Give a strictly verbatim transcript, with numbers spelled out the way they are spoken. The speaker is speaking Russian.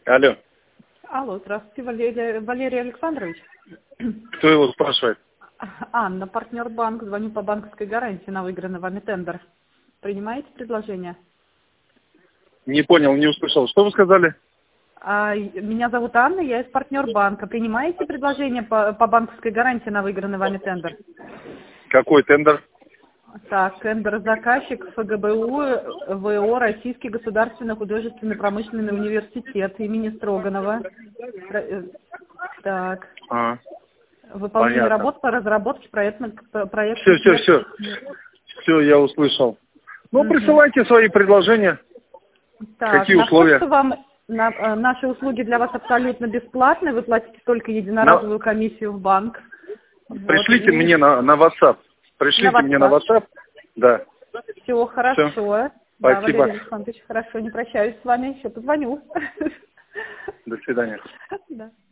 Алло. Алло, здравствуйте, Валерий, Валерий Александрович. Кто его спрашивает? Анна, партнер банк, звоню по банковской гарантии на выигранный вами тендер. Принимаете предложение? Не понял, не услышал. Что вы сказали? А, меня зовут Анна, я из партнер банка. Принимаете предложение по, по банковской гарантии на выигранный вами тендер? Какой тендер? Так, тендер заказчик ФГБУ ВО Российский государственный художественный промышленный университет имени Строганова. Так. А, Выполнение понятно. работ по разработке проектных проектов. Все, все, все. Все, я услышал. Ну, Мгм. присылайте свои предложения. Так, Какие на условия? почту вам на, э, наши услуги для вас абсолютно бесплатны. Вы платите только единоразовую На- комиссию в банк. Вот, Пришлите и мне на, на WhatsApp. Пришлите на мне на WhatsApp. WhatsApp. Да. Все хорошо. Все. Да, Спасибо. Валерий Александрович, хорошо. Не прощаюсь с вами. Еще позвоню. До свидания. Да.